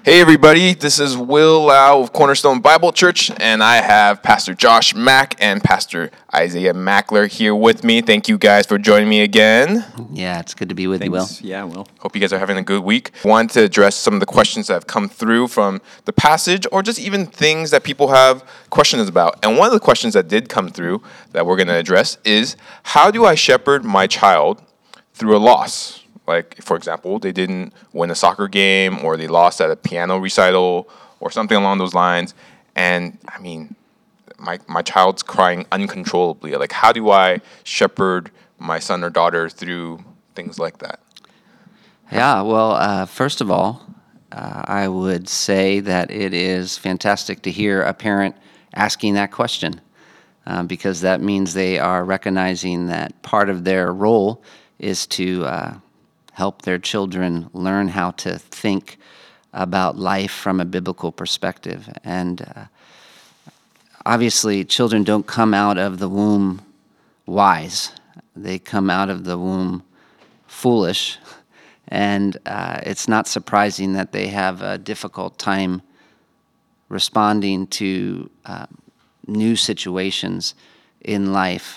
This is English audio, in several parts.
Hey everybody, this is Will Lau of Cornerstone Bible Church, and I have Pastor Josh Mack and Pastor Isaiah Mackler here with me. Thank you guys for joining me again. Yeah, it's good to be with you, Will. Yeah, Will. Hope you guys are having a good week. I want to address some of the questions that have come through from the passage, or just even things that people have questions about. And one of the questions that did come through that we're going to address is, how do I shepherd my child through a loss? Like, for example, they didn't win a soccer game, or they lost at a piano recital, or something along those lines. And, I mean, my child's crying uncontrollably. Like, how do I shepherd my son or daughter through things like that? Yeah, well, first of all, I would say that it is fantastic to hear a parent asking that question because that means they are recognizing that part of their role is to help their children learn how to think about life from a biblical perspective. And obviously, children don't come out of the womb wise. They come out of the womb foolish. And it's not surprising that they have a difficult time responding to new situations in life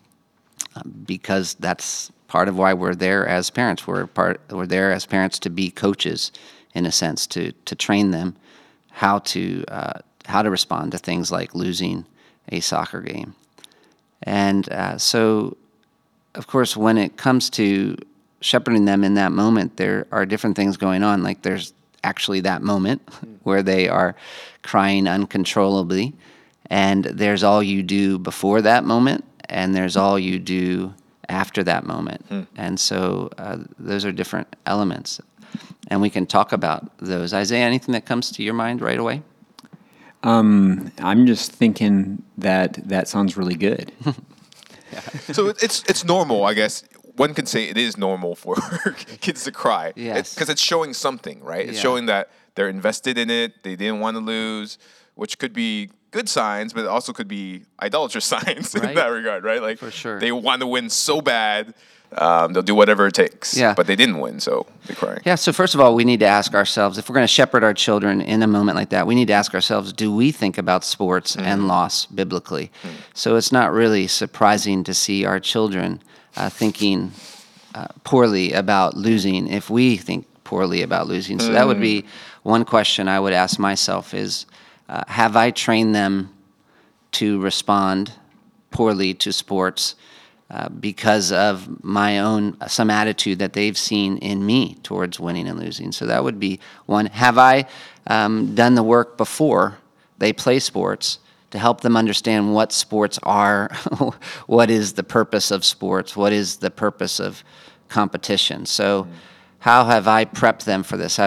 because that's part of why we're there as parents. We're there as parents to be coaches, in a sense, to train them how to respond to things like losing a soccer game. And so, of course, when it comes to shepherding them in that moment, there are different things going on. Like there's actually that moment where they are crying uncontrollably, and there's all you do before that moment, and there's all you do after that moment. And so those are different elements. And we can talk about those. Isaiah, anything that comes to your mind right away? I'm just thinking that sounds really good. So it's normal, I guess. One can say it is normal for kids to cry. Yes. Because it's showing something, right? It's showing that they're invested in it, they didn't want to lose, which could be good signs, but it also could be idolatrous signs in that regard, right? Like, for sure. They want to win so bad, they'll do whatever it takes. Yeah. But they didn't win, so they're crying. Yeah, so first of all, we need to ask ourselves, if we're going to shepherd our children in a moment like that, we need to ask ourselves, do we think about sports and loss biblically? So it's not really surprising to see our children thinking poorly about losing if we think poorly about losing. So that would be one question I would ask myself is, have I trained them to respond poorly to sports because of my own, some attitude that they've seen in me towards winning and losing? So that would be one. Have I done the work before they play sports to help them understand what sports are, what is the purpose of sports, what is the purpose of competition? So how have I prepped them for this?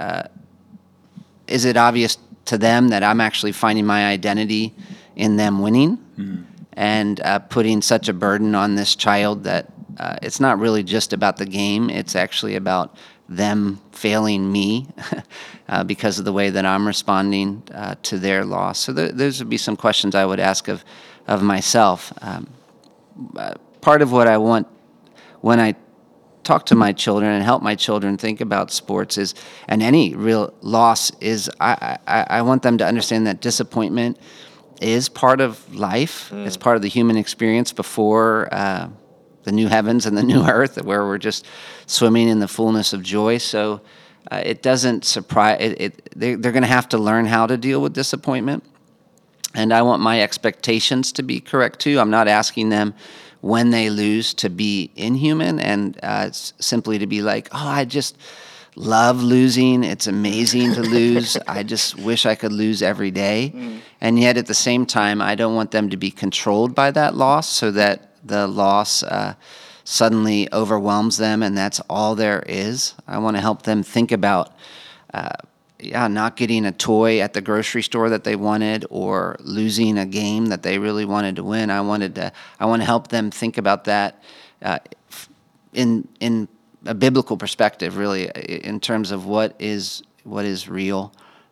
Is it obvious to them that I'm actually finding my identity in them winning and putting such a burden on this child that it's not really just about the game, it's actually about them failing me because of the way that I'm responding to their loss. So those would be some questions I would ask of myself. Part of what I want when I talk to my children and help my children think about sports is, and any real loss is, I want them to understand that disappointment is part of life. It's part of the human experience before the new heavens and the new earth, where we're just swimming in the fullness of joy. So it doesn't surprise. They're going to have to learn how to deal with disappointment, and I want my expectations to be correct too. I'm not asking them when they lose to be inhuman and simply to be like, oh, I just love losing. It's amazing to lose. I just wish I could lose every day. And yet at the same time, I don't want them to be controlled by that loss so that the loss suddenly overwhelms them and that's all there is. I want to help them think about not getting a toy at the grocery store that they wanted or losing a game that they really wanted to win. I want to help them think about that in a biblical perspective, really, in terms of what is real,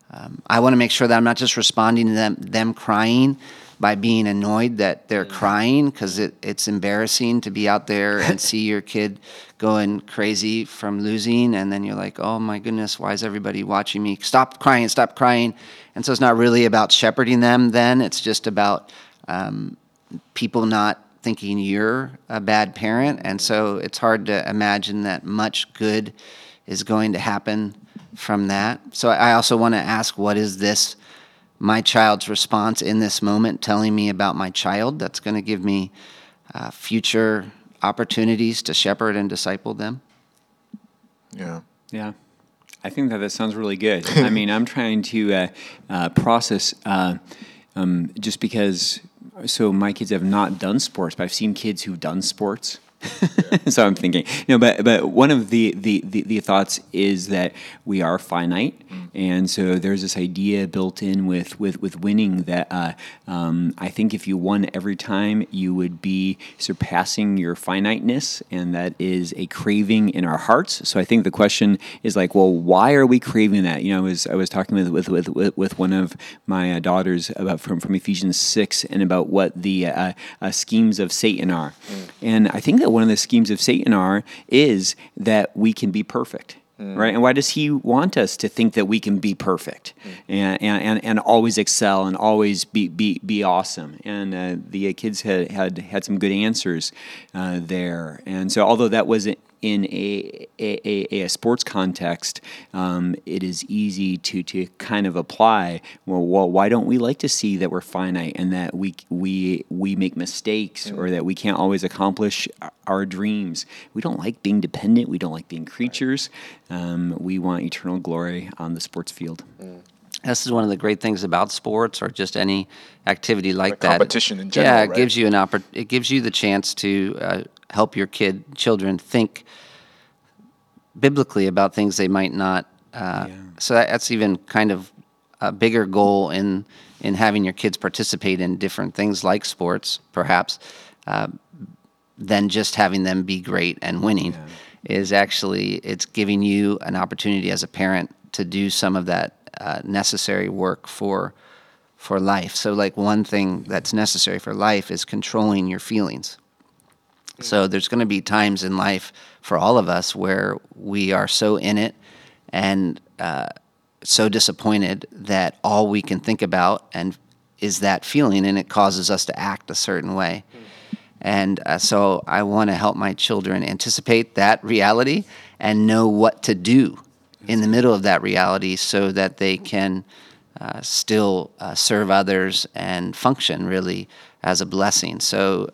I want to make sure that I'm not just responding to them crying by being annoyed that they're crying, because it's embarrassing to be out there and see your kid going crazy from losing, and then you're like, oh my goodness, why is everybody watching me? Stop crying, stop crying. And so it's not really about shepherding them then. It's just about people not thinking you're a bad parent. And so it's hard to imagine that much good is going to happen from that. So I also want to ask, what is this, my child's response in this moment, telling me about my child, that's going to give me future opportunities to shepherd and disciple them? Yeah. Yeah. I think that sounds really good. I mean, I'm trying to process just because, so my kids have not done sports, but I've seen kids who've done sports. So I'm thinking, but one of the thoughts is that we are finite, and so there's this idea built in with winning that I think if you won every time, you would be surpassing your finiteness, and that is a craving in our hearts. So I think the question is like, well, why are we craving that? I was talking with one of my daughters about from Ephesians 6 and about what the schemes of Satan are, and I think that one of the schemes of Satan is that we can be perfect, right? And why does he want us to think that we can be perfect and always excel and always be awesome? And the kids had some good answers there. And so, although that wasn't in a sports context, it is easy to kind of apply. Well, why don't we like to see that we're finite and that we make mistakes, or that we can't always accomplish our dreams? We don't like being dependent. We don't like being creatures. We want eternal glory on the sports field. This is one of the great things about sports, or just any activity like that. Competition in general. Yeah, it right? gives you it gives you the chance to help your children think biblically about things they might not. So that's even kind of a bigger goal in having your kids participate in different things like sports, perhaps, than just having them be great and winning. Is actually, it's giving you an opportunity as a parent to do some of that necessary work for life. So like one thing that's necessary for life is controlling your feelings. So there's going to be times in life for all of us where we are so in it and so disappointed that all we can think about is that feeling, and it causes us to act a certain way. And so I want to help my children anticipate that reality and know what to do in the middle of that reality so that they can still serve others and function really as a blessing. So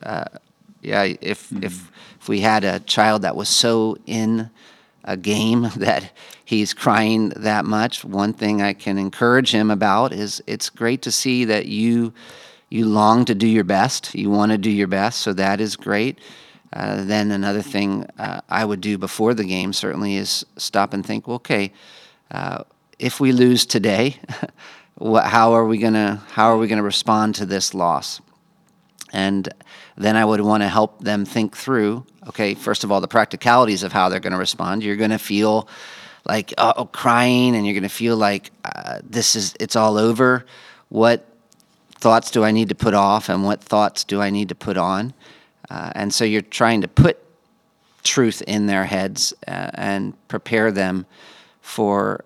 if we had a child that was so in a game that he's crying that much, one thing I can encourage him about is it's great to see that you long to do your best. You want to do your best, so that is great. Then another thing I would do before the game certainly is stop and think, well, okay, if we lose today, how are we gonna respond to this loss? And then I would want to help them think through, okay, first of all, the practicalities of how they're going to respond. You're going to feel like crying, and you're going to feel like it's all over. What thoughts do I need to put off, and what thoughts do I need to put on? And so you're trying to put truth in their heads and prepare them for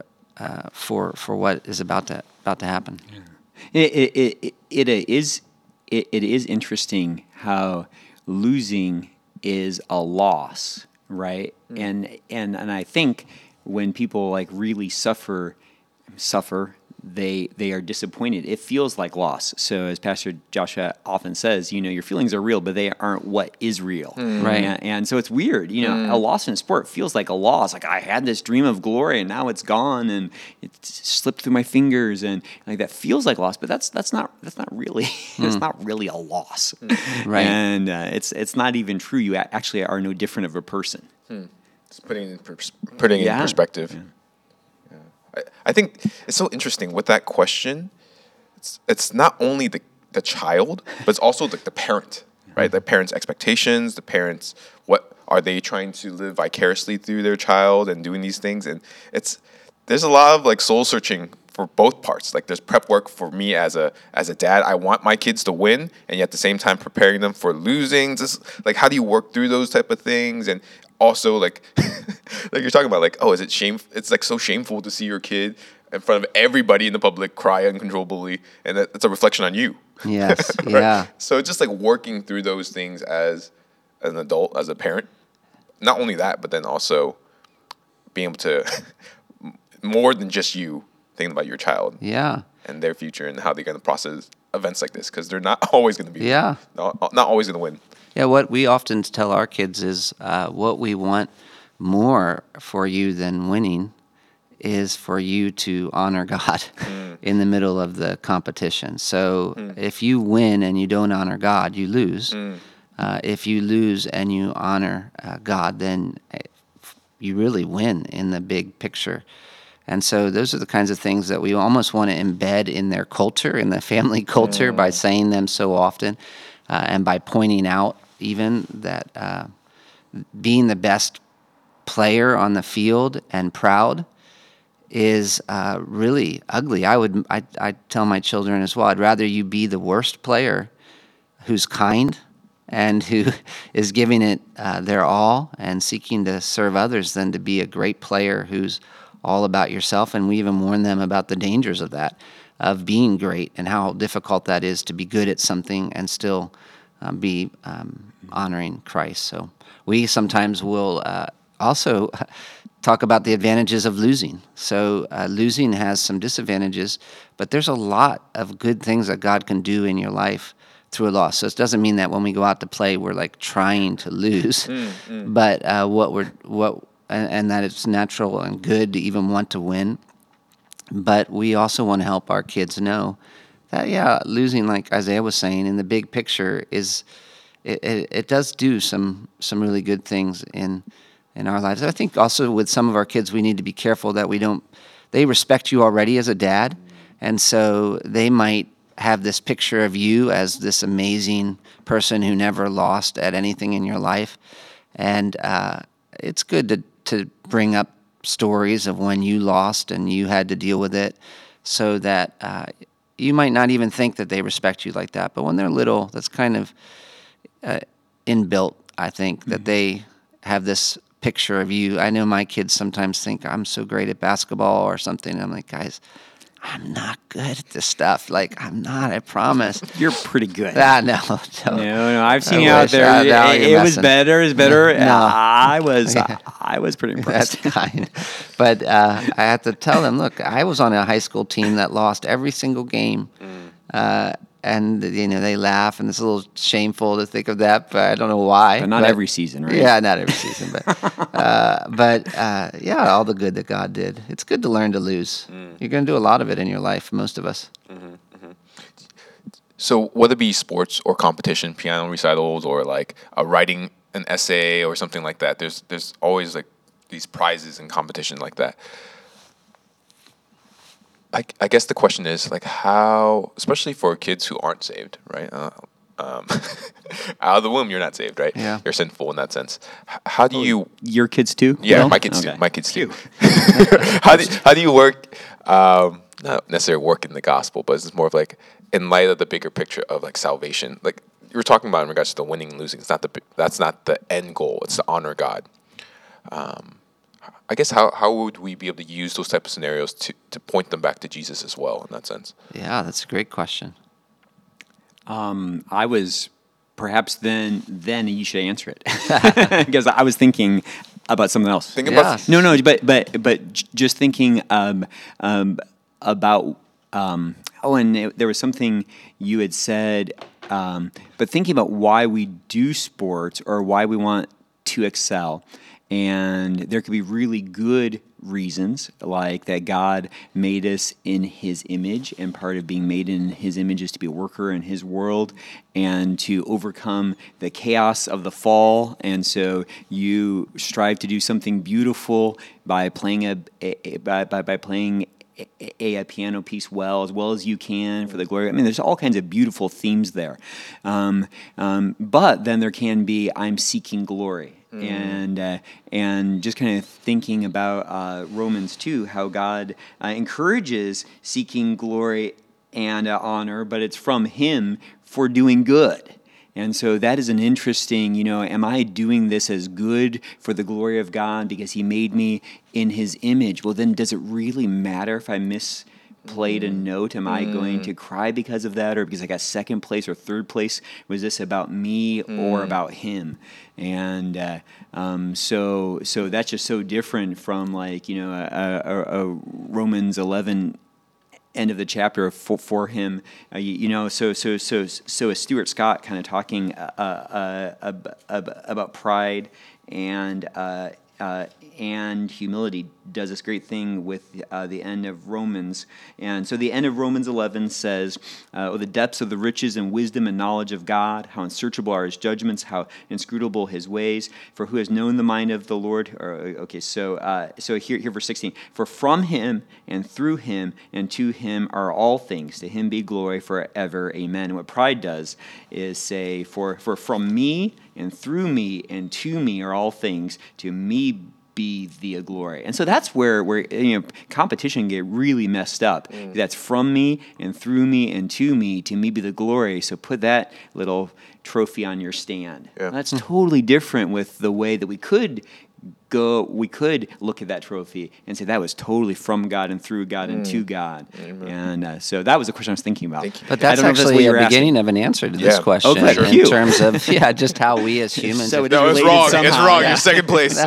what is about to happen. It is interesting how losing is a loss, right? And I think when people like really suffer, they are disappointed. It feels like loss. So as Pastor Joshua often says, your feelings are real, but they aren't what is real. Right. And so it's weird. A loss in sport feels like a loss. Like I had this dream of glory and now it's gone and it slipped through my fingers, and like that feels like loss, but that's not really it's not really a loss. Right. And it's not even true. You actually are no different of a person. It's putting in perspective. Yeah. I think it's so interesting with that question. It's not only the child, but it's also the parent, right? The parent's expectations, the parents, what are they trying to live vicariously through their child and doing these things? And there's a lot of like soul searching for both parts. Like there's prep work for me as a dad. I want my kids to win, and yet at the same time preparing them for losing. Just like how do you work through those type of things? And also like like you're talking about, like, oh, is it shame? It's like so shameful to see your kid in front of everybody in the public cry uncontrollably, and that's a reflection on you. Yes. Right? Yeah. So it's just like working through those things as an adult, as a parent. Not only that, but then also being able to more than just you thinking about your child Yeah. and their future and how they're going to process events like this, because they're not always going to be Yeah. not always going to win. Yeah, what we often tell our kids is what we want more for you than winning is for you to honor God in the middle of the competition. So if you win and you don't honor God, you lose. If you lose and you honor God, then you really win in the big picture. And so those are the kinds of things that we almost want to embed in their culture, in the family culture, by saying them so often and by pointing out even that being the best player on the field and proud is really ugly. I tell my children as well, I'd rather you be the worst player who's kind and who is giving it their all and seeking to serve others than to be a great player who's all about yourself. And we even warn them about the dangers of that, of being great and how difficult that is to be good at something and still be honoring Christ. So we sometimes will also talk about the advantages of losing. So losing has some disadvantages, but there's a lot of good things that God can do in your life through a loss. So it doesn't mean that when we go out to play, we're like trying to lose, but and that it's natural and good to even want to win. But we also want to help our kids know that, losing, like Isaiah was saying, in the big picture is it does do some really good things in our lives. I think also with some of our kids, we need to be careful that they respect you already as a dad, and so they might have this picture of you as this amazing person who never lost at anything in your life. And it's good to bring up stories of when you lost and you had to deal with it, so that you might not even think that they respect you like that. But when they're little, that's kind of inbuilt, I think, that they have this picture of you. I know my kids sometimes think I'm so great at basketball or something. And I'm like, guys, I'm not good at this stuff. Like, I'm not, I promise. You're pretty good. No. No, I've seen you out there. It was better. It's better. No. I was pretty impressed. That's kind. But I have to tell them, look, I was on a high school team that lost every single game. And, they laugh, and it's a little shameful to think of that, but I don't know why. But not every season, right? Yeah, not every season. But all the good that God did. It's good to learn to lose. You're going to do a lot of it in your life, most of us. So whether it be sports or competition, piano recitals, or like writing an essay or something like that, there's always like these prizes and competition like that. I guess the question is, like, how, especially for kids who aren't saved, right? Out of the womb, you're not saved, right? Yeah. You're sinful in that sense. How do you... Your kids too? Yeah, No? my kids Okay. too. My kids too. How do you work, not necessarily work in the gospel, but it's more of like, in light of the bigger picture of like salvation, like you were talking about in regards to the winning and losing, that's not the end goal. It's to honor God. I guess how would we be able to use those type of scenarios to point them back to Jesus as well in that sense? Yeah, that's a great question. I was perhaps then you should answer it because I was thinking about something else. Think about No, but just thinking about there was something you had said, but thinking about why we do sports or why we want to excel. And there could be really good reasons, like that God made us in His image, and part of being made in His image is to be a worker in His world and to overcome the chaos of the fall. And so you strive to do something beautiful by playing by playing a piano piece as well as you can for the glory. I mean, there's all kinds of beautiful themes there. But then there can be, I'm seeking glory. and just kind of thinking about Romans 2, how God encourages seeking glory and honor, but it's from Him for doing good. And so that is an interesting, am I doing this as good for the glory of God because He made me in His image? Well, then does it really matter if I misplayed a note? Am I going to cry because of that, or because I got second place or third place? Was this about me or about Him? And so that's just so different from a Romans 11 end of the chapter for him, So as Stuart Scott kind of talking about pride and humility does this great thing with the end of Romans. And so the end of Romans 11 says, the depths of the riches and wisdom and knowledge of God, how unsearchable are His judgments, how inscrutable His ways, for who has known the mind of the Lord? So here verse 16, for from Him and through Him and to Him are all things, to Him be glory forever, amen. And what pride does is say, for from me and through me and to me are all things, to me be the glory. And so that's where competition can get really messed up. That's from me and through me and to me be the glory. So put that little trophy on your stand. Yeah. That's totally different with the way that we could look at that trophy and say that was totally from God and through God and to God. And so that was the question I was thinking about. Thank you. But that's actually a beginning of an answer to this question in terms of just how we as humans. So no, it's wrong. Somehow. It's wrong. You're second place.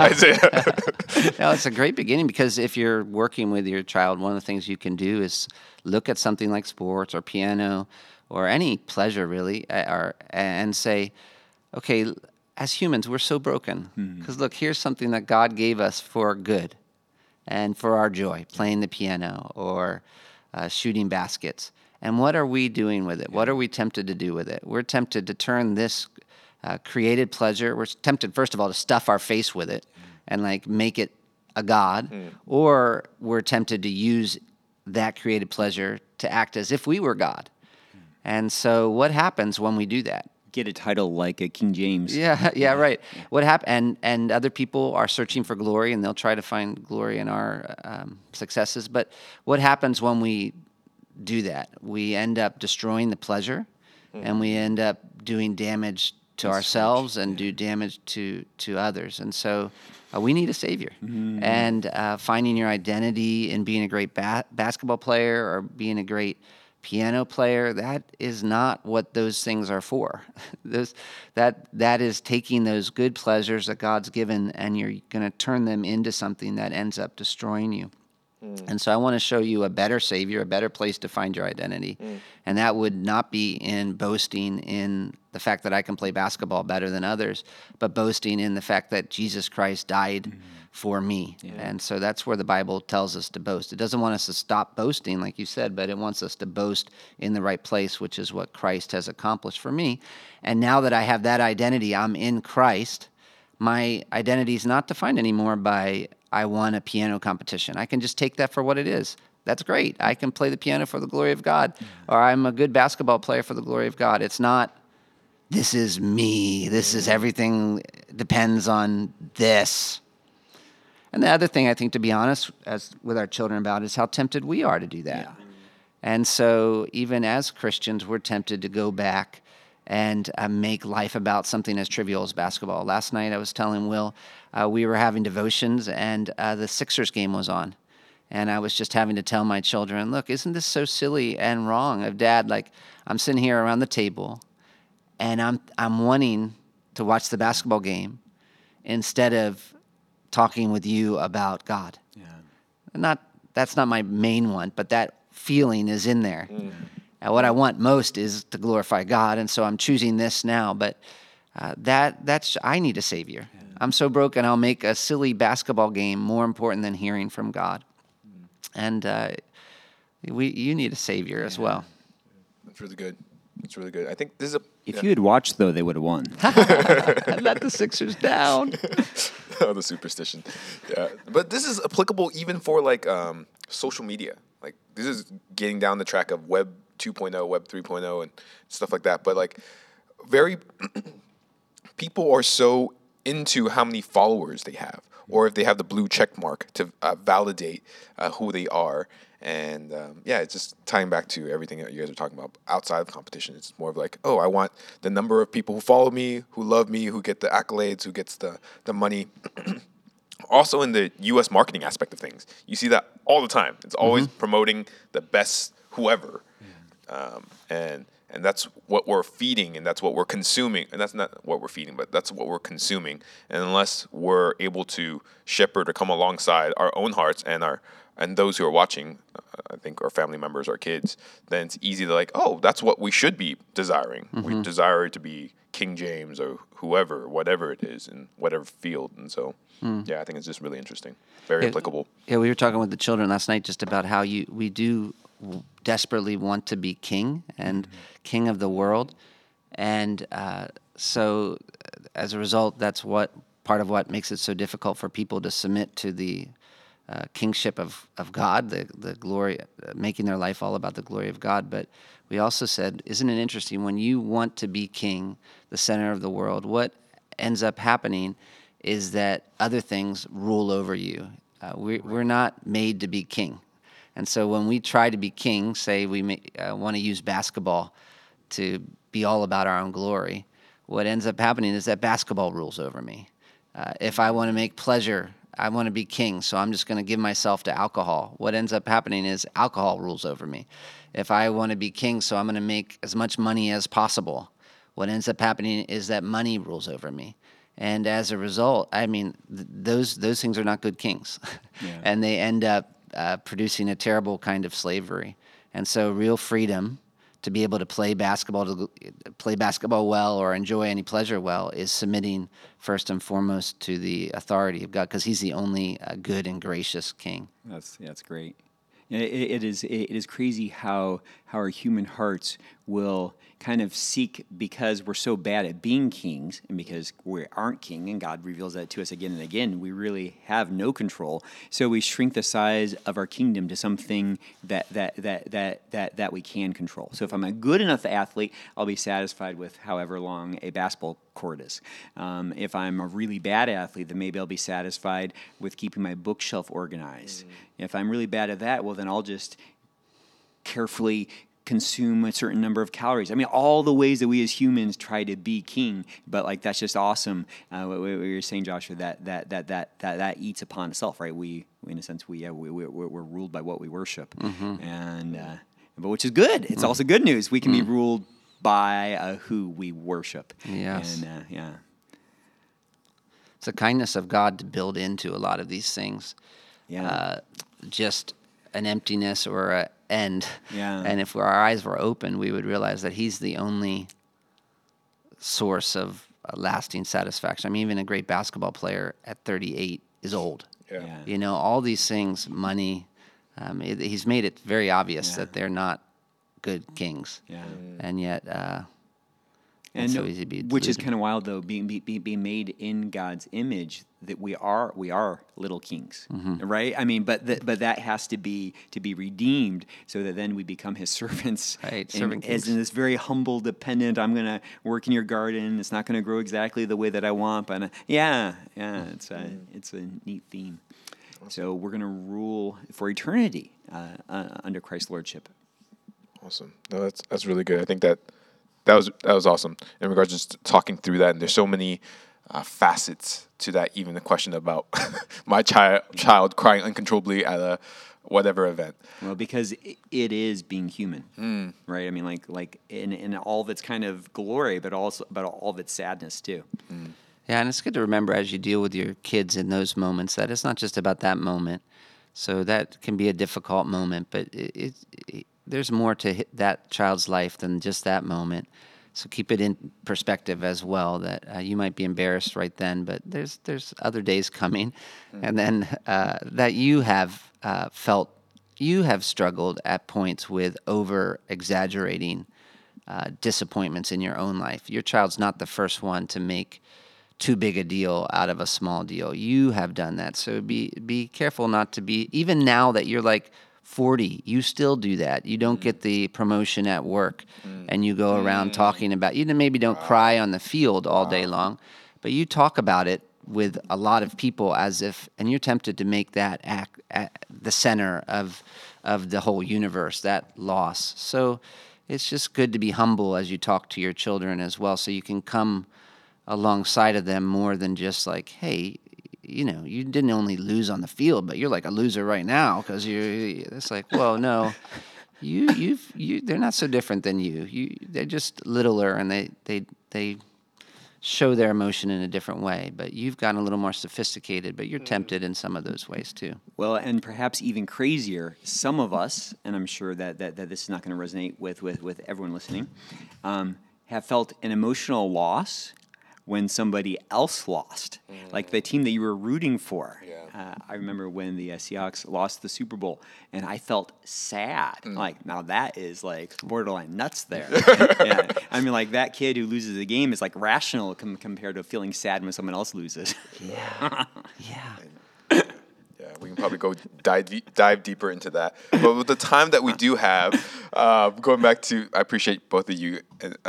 No, it's a great beginning, because if you're working with your child, one of the things you can do is look at something like sports or piano or any pleasure really, and say, okay, as humans, we're so broken. Because look, here's something that God gave us for good and for our joy, playing the piano or shooting baskets. And what are we doing with it? What are we tempted to do with it? We're tempted to turn this created pleasure, we're tempted, first of all, to stuff our face with it and make it a god, or we're tempted to use that created pleasure to act as if we were God. And so what happens when we do that? Get a title like a King James. Yeah, right. What happened? And other people are searching for glory, and they'll try to find glory in our successes. But what happens when we do that? We end up destroying the pleasure, and we end up doing damage to ourselves and do damage to others. And so we need a Savior. And finding your identity in being a great basketball player or being a great piano player, that is not what those things are for. That is taking those good pleasures that God's given, and you're going to turn them into something that ends up destroying you. And so I want to show you a better Savior, a better place to find your identity. And that would not be in boasting in the fact that I can play basketball better than others, but boasting in the fact that Jesus Christ died for me. And so that's where the Bible tells us to boast. It doesn't want us to stop boasting, like you said, but it wants us to boast in the right place, which is what Christ has accomplished for me. And now that I have that identity, I'm in Christ, my identity is not defined anymore by I won a piano competition. I can just take that for what it is. That's great. I can play the piano for the glory of God, or I'm a good basketball player for the glory of God. It's not, this is me. This is everything depends on this. And the other thing I think, to be honest, as with our children about, is how tempted we are to do that. Yeah. And so even as Christians, we're tempted to go back and make life about something as trivial as basketball. Last night I was telling Will, we were having devotions, and the Sixers game was on. And I was just having to tell my children, look, isn't this so silly and wrong of Dad? Like, I'm sitting here around the table, and I'm wanting to watch the basketball game instead of talking with you about God. Yeah. That's not my main one, but that feeling is in there. And what I want most is to glorify God, and so I'm choosing this now. But that's I need a Savior. Yeah. I'm so broken, I'll make a silly basketball game more important than hearing from God. And you need a Savior as well. That's really good. It's really good. I think this is a... If you had watched, though, they would have won. I let the Sixers down. Oh, the superstition. Yeah. But this is applicable even for, social media. Like, this is getting down the track of Web 2.0, Web 3.0, and stuff like that. But, very... people are so into how many followers they have, or if they have the blue check mark to validate who they are. And it's just tying back to everything that you guys are talking about outside of competition. It's more of like, oh, I want the number of people who follow me, who love me, who get the accolades, who gets the money. Also in the U.S. marketing aspect of things, you see that all the time. It's always promoting the best whoever. And that's what we're feeding, and that's what we're consuming. And that's not what we're feeding, but that's what we're consuming. And unless we're able to shepherd or come alongside our own hearts and those who are watching, I think our family members, our kids, then it's easy to like, oh, that's what we should be desiring. We desire to be King James or whoever, whatever it is, in whatever field. And so, I think it's just really interesting, very applicable. Yeah, we were talking with the children last night just about how we do desperately want to be king and king of the world. And so as a result, that's part of what makes it so difficult for people to submit to the kingship of God, the glory, making their life all about the glory of God. But we also said, isn't it interesting, when you want to be king, the center of the world, what ends up happening is that other things rule over you. We're not made to be king. And so when we try to be king, say we want to use basketball to be all about our own glory, what ends up happening is that basketball rules over me. If I want to make pleasure, I want to be king, so I'm just going to give myself to alcohol. What ends up happening is alcohol rules over me. If I want to be king, so I'm going to make as much money as possible, what ends up happening is that money rules over me. And as a result, I mean, those things are not good kings. And they end up producing a terrible kind of slavery. And so real freedom to be able to play basketball well or enjoy any pleasure well is submitting first and foremost to the authority of God, because he's the only good and gracious king. That's great. It is crazy how our human hearts will kind of seek, because we're so bad at being kings, and because we aren't king, and God reveals that to us again and again, we really have no control. So we shrink the size of our kingdom to something that we can control. So if I'm a good enough athlete, I'll be satisfied with however long a basketball court is. If I'm a really bad athlete, then maybe I'll be satisfied with keeping my bookshelf organized. If I'm really bad at that, well, then I'll just carefully consume a certain number of calories. I mean, all the ways that we as humans try to be king, but like that's just awesome. What you're saying, Joshua, that eats upon itself, right? We in a sense, we're ruled by what we worship, and but which is good. It's also good news. We can be ruled by who we worship. Yes. And It's the kindness of God to build into a lot of these things. Just an emptiness or an end. And if our eyes were open, we would realize that he's the only source of lasting satisfaction. I mean, even a great basketball player at 38 is old. You know, all these things, money, he's made it very obvious that they're not good kings. And yet, and so easy to be which is deluded. kind of wild, though, being made in God's image, that we are little kings, right? I mean, but that has to be redeemed, so that then we become His servants, Right, servant as kings. in this very humble, dependent. I'm going to work in your garden. It's not going to grow exactly the way that I want, but it's a neat theme. So we're going to rule for eternity under Christ's lordship. Awesome. No, that's really good. I think that was awesome in regards to just talking through that. And there's so many facets to that. Even the question about my child crying uncontrollably at a whatever event. Well, because it is being human, right? I mean, like in all of its kind of glory, but also about all of its sadness too. Yeah, and it's good to remember as you deal with your kids in those moments that it's not just about that moment. So that can be a difficult moment, but there's more to that child's life than just that moment. So keep it in perspective as well, that you might be embarrassed right then, but there's other days coming. And then that you have struggled at points with over-exaggerating disappointments in your own life. Your child's not the first one to make too big a deal out of a small deal. You have done that. So be careful not to be, even now that you're like 40, you still do that. You don't get the promotion at work and you go around talking about, you maybe don't cry on the field all day long, but you talk about it with a lot of people as if, and you're tempted to make that act at the center of the whole universe, that loss. So it's just good to be humble as you talk to your children as well, so you can come alongside of them more than just like, hey, you didn't only lose on the field, but you're like a loser right now because it's like, well, no, they're not so different than you. They're just littler, and they show their emotion in a different way. But you've gotten a little more sophisticated, but you're tempted in some of those ways too. Well, and perhaps even crazier, some of us, and I'm sure that this is not going to resonate with everyone listening, have felt an emotional loss when somebody else lost, like the team that you were rooting for. Yeah. I remember when the Seahawks lost the Super Bowl, and I felt sad. Like, now that is like borderline nuts there. Yeah. I mean, like that kid who loses a game is like rational compared to feeling sad when someone else loses. Yeah. Yeah, we can probably go dive deeper into that. But with the time that we do have, going back to, I appreciate both of you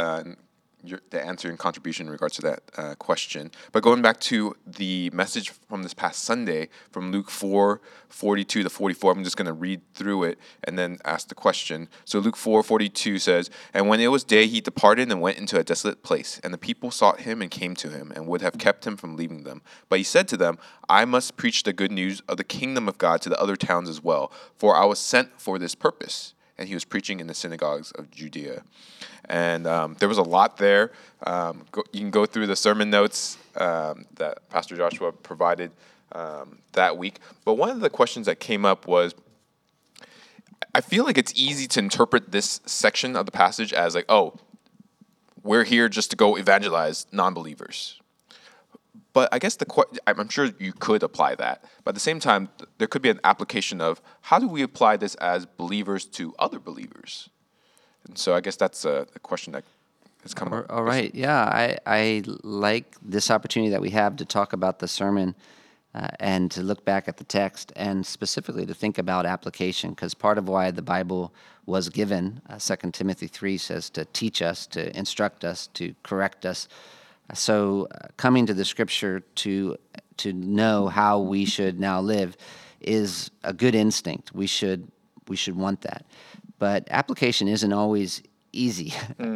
the answer and contribution in regards to that question. But going back to the message from this past Sunday, from Luke 4:42 to 44, I'm just going to read through it and then ask the question. So Luke 4:42 says, "And when it was day, he departed and went into a desolate place. And the people sought him and came to him, and would have kept him from leaving them. But he said to them, I must preach the good news of the kingdom of God to the other towns as well, for I was sent for this purpose." And he was preaching in the synagogues of Judea. And there was a lot there. You can go through the sermon notes that Pastor Joshua provided that week. But one of the questions that came up was, I feel like it's easy to interpret this section of the passage as like, oh, we're here just to go evangelize non-believers. But I guess I'm sure you could apply that. But at the same time, there could be an application of how do we apply this as believers to other believers? And so I guess that's a question that has come up. All right. Yeah, I like this opportunity that we have to talk about the sermon and to look back at the text and specifically to think about application, because part of why the Bible was given, 2 Timothy 3 says, to teach us, to instruct us, to correct us. So coming to the Scripture to know how we should now live is a good instinct. We should want that. But application isn't always easy.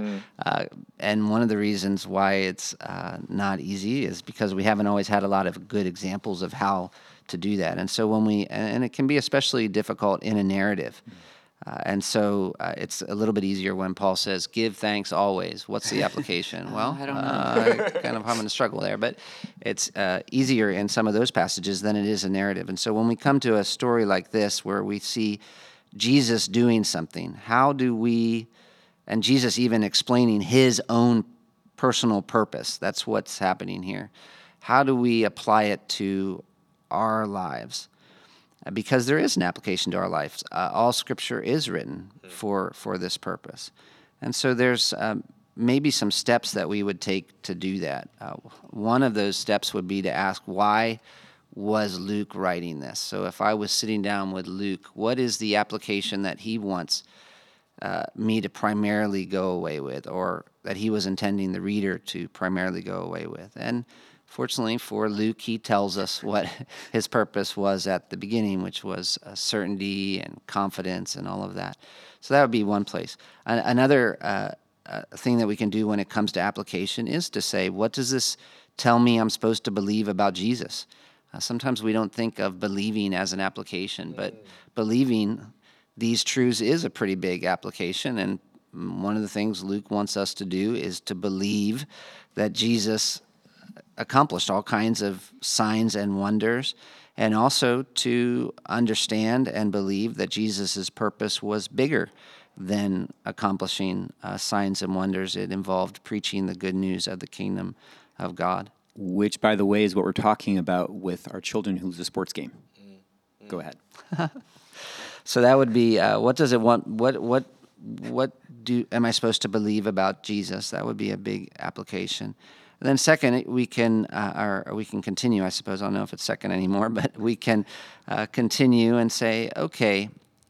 And one of the reasons why it's not easy is because we haven't always had a lot of good examples of how to do that. And so and it can be especially difficult in a narrative. And so it's a little bit easier when Paul says, give thanks always. What's the application? Well, I don't know. Kind of having a struggle there. But it's easier in some of those passages than it is a narrative. And so when we come to a story like this where we see Jesus doing something, how do we, and Jesus even explaining his own personal purpose, that's what's happening here. How do we apply it to our lives? Because there is an application to our lives. All Scripture is written for this purpose. And so there's maybe some steps that we would take to do that. One of those steps would be to ask, why was Luke writing this? So if I was sitting down with Luke, what is the application that he wants me to primarily go away with, or that he was intending the reader to primarily go away with? And fortunately for Luke, he tells us what his purpose was at the beginning, which was certainty and confidence and all of that. So that would be one place. Another thing that we can do when it comes to application is to say, what does this tell me I'm supposed to believe about Jesus? Sometimes we don't think of believing as an application, but believing these truths is a pretty big application. And one of the things Luke wants us to do is to believe that Jesus accomplished all kinds of signs and wonders, and also to understand and believe that Jesus' purpose was bigger than accomplishing signs and wonders. It involved preaching the good news of the kingdom of God. Which, by the way, is what we're talking about with our children who lose a sports game. Go ahead. So that would be, what does it want? What am I supposed to believe about Jesus? That would be a big application. And then second, we can continue. I suppose I don't know if it's second anymore, but we can continue and say, okay,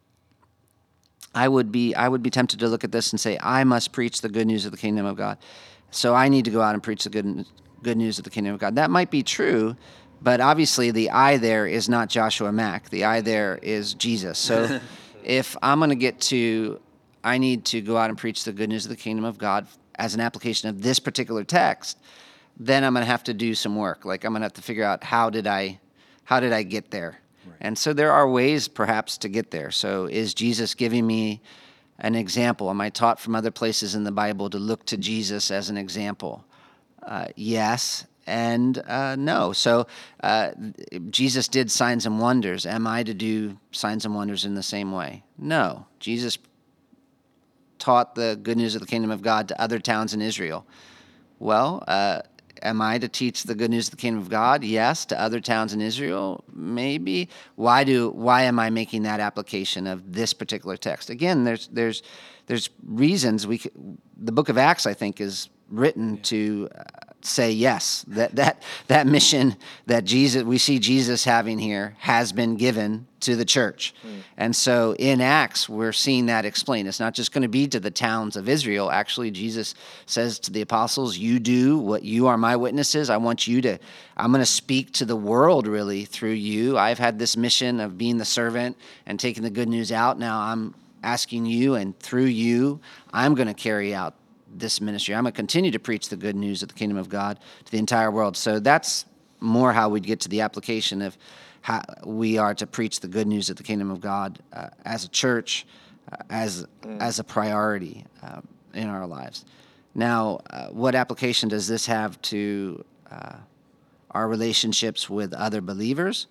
I would be tempted to look at this and say, I must preach the good news of the kingdom of God. So I need to go out and preach the good news of the kingdom of God. That might be true, but obviously the I there is not Joshua Mack. The I there is Jesus. So if I'm going to get to, I need to go out and preach the good news of the kingdom of God as an application of this particular text, then I'm going to have to do some work. Like I'm going to have to figure out how did I get there? Right. And so there are ways perhaps to get there. So is Jesus giving me an example? Am I taught from other places in the Bible to look to Jesus as an example? Yes and no. So Jesus did signs and wonders. Am I to do signs and wonders in the same way? No. Jesus taught the good news of the kingdom of God to other towns in Israel. Well, am I to teach the good news of the kingdom of God? Yes. To other towns in Israel? Maybe. Why am I making that application of this particular text? Again, there's reasons the book of Acts, I think, is written to say yes, that mission that we see Jesus having here has been given to the church. And so in Acts, we're seeing that explained. It's not just going to be to the towns of Israel. Actually, Jesus says to the apostles, you do what you are my witnesses. I'm going to speak to the world really through you. I've had this mission of being the servant and taking the good news out. Now I'm asking you, and through you, I'm going to carry out this ministry. I'm going to continue to preach the good news of the kingdom of God to the entire world. So that's more how we'd get to the application of how we are to preach the good news of the kingdom of God as a church, as a priority in our lives. Now, what application does this have to our relationships with other believers?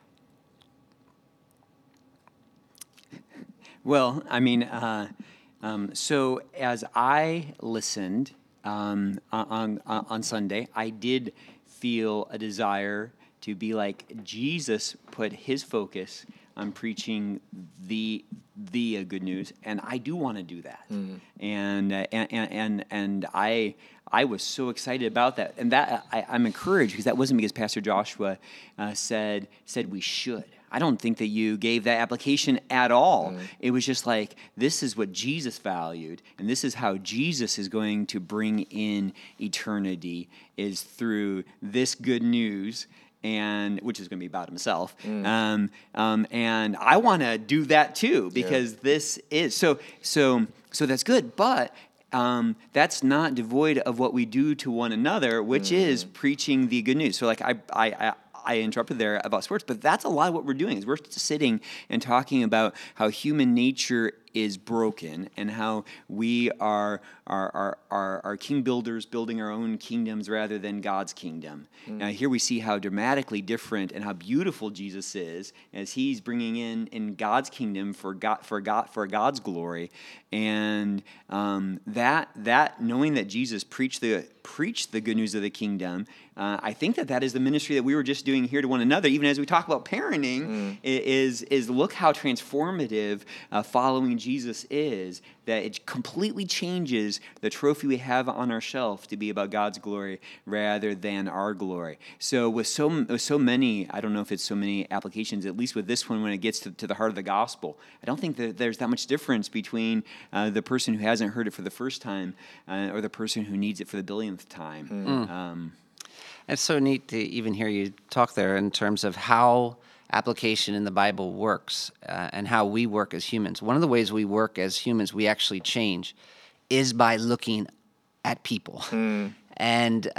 Well, I mean, so as I listened on Sunday, I did feel a desire to be like Jesus put his focus on preaching the good news, and I do want to do that. And I was so excited about that, and that I'm encouraged because that wasn't because Pastor Joshua said we should. I don't think that you gave that application at all. It was just like, this is what Jesus valued, and this is how Jesus is going to bring in eternity, is through this good news, and which is going to be about himself. And I want to do that too, because this is so that's good, but that's not devoid of what we do to one another, which is preaching the good news. So like I interrupted there about sports, but that's a lot of what we're doing is we're sitting and talking about how human nature is broken and how we are king builders building our own kingdoms rather than God's kingdom. Now here we see how dramatically different and how beautiful Jesus is as he's bringing in God's kingdom for God's glory, and that knowing that Jesus preached the good news of the kingdom. I think that is the ministry that we were just doing here to one another. Even as we talk about parenting, is look how transformative following Jesus is, that it completely changes the trophy we have on our shelf to be about God's glory rather than our glory. So with so many, I don't know if it's so many applications, at least with this one when it gets to the heart of the gospel, I don't think that there's that much difference between the person who hasn't heard it for the first time or the person who needs it for the billionth time. It's so neat to even hear you talk there in terms of how application in the Bible works and how we work as humans. One of the ways we work as humans, we actually change, is by looking at people and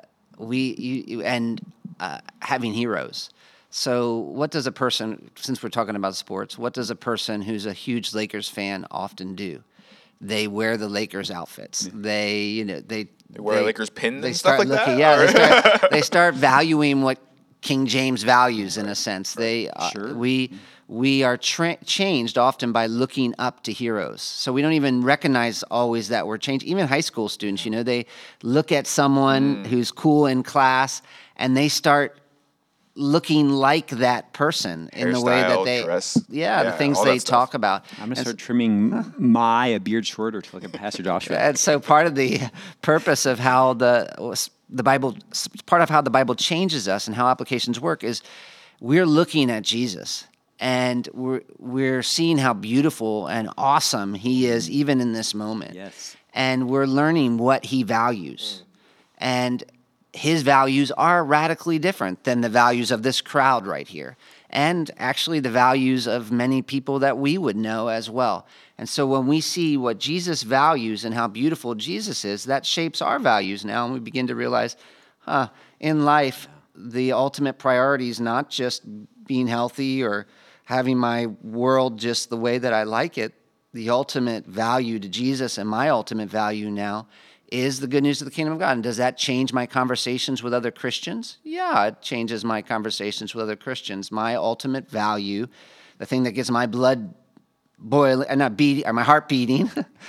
having heroes. So what does a person, since we're talking about sports, what does a person who's a huge Lakers fan often do? They wear the Lakers outfits. They wear Lakers pins and stuff like that? Yeah, they start valuing what King James values in a sense. We are changed often by looking up to heroes. So we don't even recognize always that we're changed. Even high school students, they look at someone who's cool in class and they start looking like that person in the way that they dress. the things they talk about. I'm gonna start trimming my beard shorter to look at Pastor Joshua. And so part of the purpose of how the Bible changes us and how applications work is we're looking at Jesus and we're seeing how beautiful and awesome he is even in this moment. Yes. And we're learning what he values. And his values are radically different than the values of this crowd right here, and actually the values of many people that we would know as well. And so when we see what Jesus values and how beautiful Jesus is, that shapes our values now, and we begin to realize, in life, the ultimate priority is not just being healthy or having my world just the way that I like it. The ultimate value to Jesus, and my ultimate value now, is the good news of the kingdom of God. And does that change my conversations with other Christians? Yeah, it changes my conversations with other Christians. My ultimate value, the thing that gets my blood boiling, not beating, or my heart beating,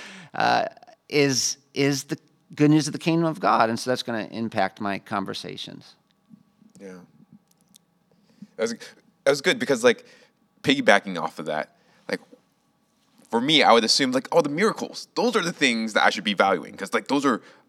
is the good news of the kingdom of God. And so that's going to impact my conversations. Yeah. That was good because, like, piggybacking off of that, like, for me, I would assume, like, the miracles, those are the things that I should be valuing, because, like, those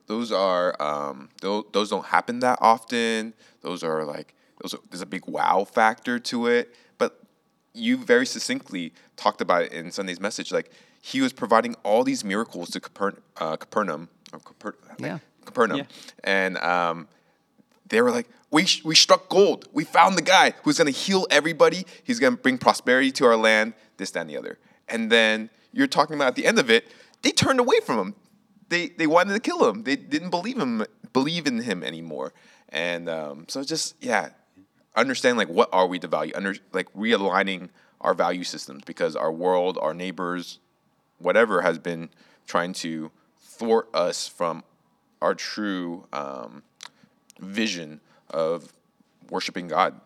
don't happen that often. There's a big wow factor to it. But you very succinctly talked about it in Sunday's message. Like, he was providing all these miracles to Capernaum, Yeah. and they were like, we struck gold. We found the guy who's going to heal everybody. He's going to bring prosperity to our land, this, that, and the other. And then you're talking about at the end of it, they turned away from him. They wanted to kill him. They didn't believe in him anymore. And so just, understanding, like, what are we to value? Like, realigning our value systems, because our world, our neighbors, whatever has been trying to thwart us from our true vision of worshiping God.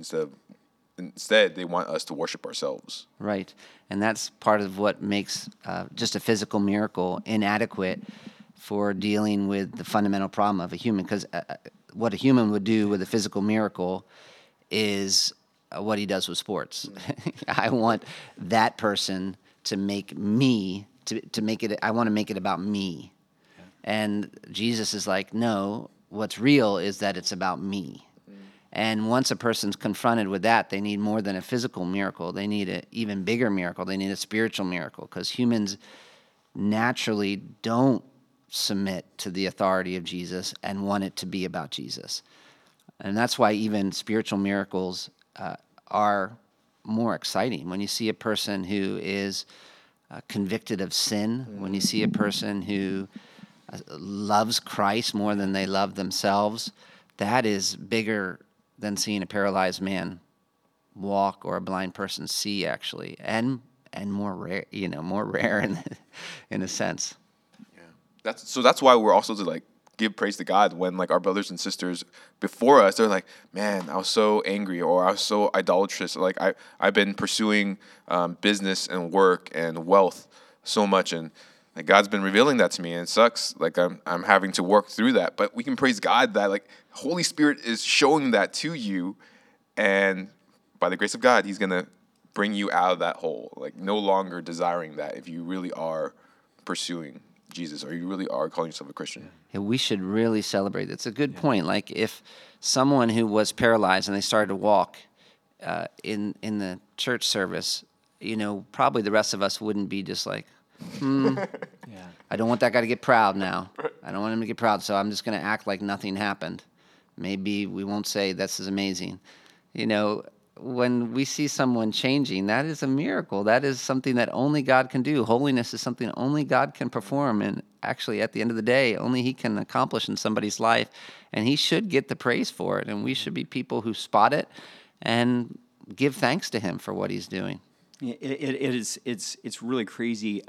Instead, they want us to worship ourselves. Right. And that's part of what makes just a physical miracle inadequate for dealing with the fundamental problem of a human. Because what a human would do with a physical miracle is what he does with sports. I want that person to make me, to make it, I want to make it about me. Yeah. And Jesus is like, no, what's real is that it's about me. And once a person's confronted with that, they need more than a physical miracle. They need an even bigger miracle. They need a spiritual miracle, because humans naturally don't submit to the authority of Jesus and want it to be about Jesus. And that's why even spiritual miracles are more exciting. When you see a person who is convicted of sin, when you see a person who loves Christ more than they love themselves, that is bigger than seeing a paralyzed man walk or a blind person see, actually, and more rare, more rare in a sense. Yeah, that's why we're also to, like, give praise to God when, like, our brothers and sisters before us, they're like, man, I was so angry, or I was so idolatrous, like I've been pursuing business and work and wealth so much, and, like, God's been revealing that to me, and it sucks. Like, I'm having to work through that. But we can praise God that, like, Holy Spirit is showing that to you, and by the grace of God, He's gonna bring you out of that hole. Like, no longer desiring that, if you really are pursuing Jesus, or you really are calling yourself a Christian. Yeah, we should really celebrate. It's a good point. Like, if someone who was paralyzed and they started to walk in the church service, probably the rest of us wouldn't be just like, I don't want that guy to get proud now. I don't want him to get proud, so I'm just going to act like nothing happened. Maybe we won't say this is amazing. When we see someone changing, that is a miracle. That is something that only God can do. Holiness is something only God can perform, and actually, at the end of the day, only He can accomplish in somebody's life, and He should get the praise for it, and we should be people who spot it and give thanks to Him for what He's doing. It's really crazy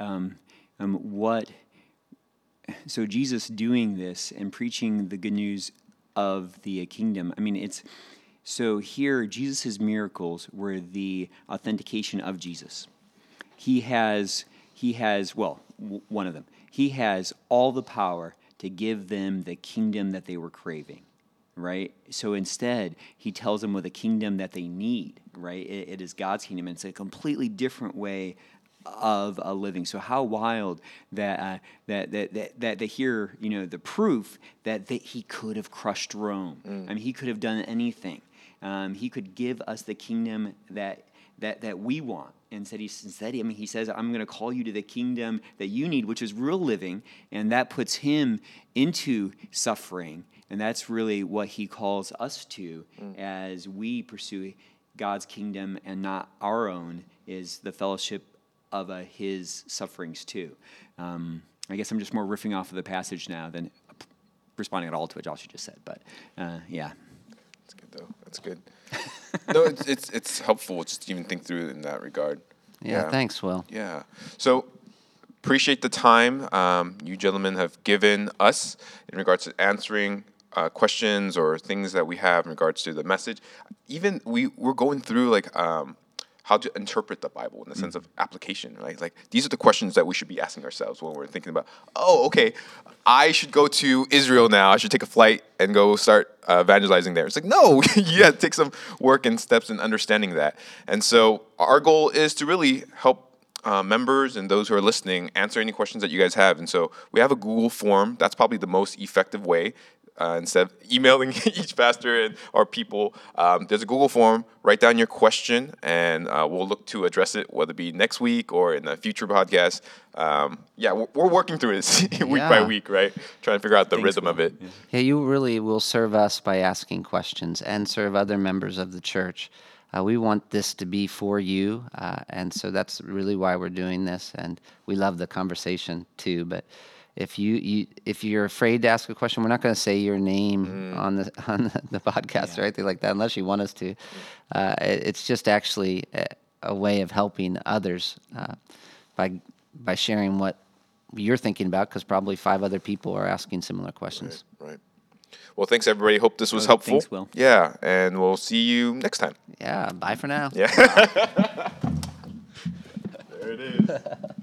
so Jesus doing this and preaching the good news of the kingdom. I mean, so here Jesus' miracles were the authentication of Jesus. He has one of them. He has all the power to give them the kingdom that they were craving. Right? So instead, he tells them with a kingdom that they need, right? It is God's kingdom, and it's a completely different way of living. So how wild that they hear, the proof that he could have crushed Rome. I mean, he could have done anything. He could give us the kingdom that we want. Instead, he says, I'm going to call you to the kingdom that you need, which is real living, and that puts him into suffering. And that's really what he calls us to as we pursue God's kingdom and not our own, is the fellowship of his sufferings too. I guess I'm just more riffing off of the passage now than responding at all to what Joshua just said. But yeah. That's good, though. That's good. No, it's helpful just to even think through in that regard. Yeah, thanks, Will. Yeah. So appreciate the time you gentlemen have given us in regards to answering questions or things that we have in regards to the message. Even we're going through like how to interpret the Bible in the sense of application, right? Like these are the questions that we should be asking ourselves when we're thinking about, oh, okay, I should go to Israel now. I should take a flight and go start evangelizing there. It's like, no, you have to take some work and steps in understanding that. And so our goal is to really help members and those who are listening answer any questions that you guys have. And so we have a Google form. That's probably the most effective way. Instead of emailing each pastor and our people, there's a Google form. Write down your question, and we'll look to address it, whether it be next week or in a future podcast. We're working through this week by week, right? Trying to figure out the rhythm of it. Yeah, you really will serve us by asking questions and serve other members of the church. We want this to be for you, and so that's really why we're doing this, and we love the conversation too. But if you're afraid to ask a question, we're not going to say your name on the podcast or anything like that, unless you want us to. It's just actually a way of helping others by sharing what you're thinking about, because probably 5 other people are asking similar questions. Right. Well, thanks everybody. Hope this was helpful. Thanks, Will. Yeah, and we'll see you next time. Yeah. Bye for now. Yeah. There it is.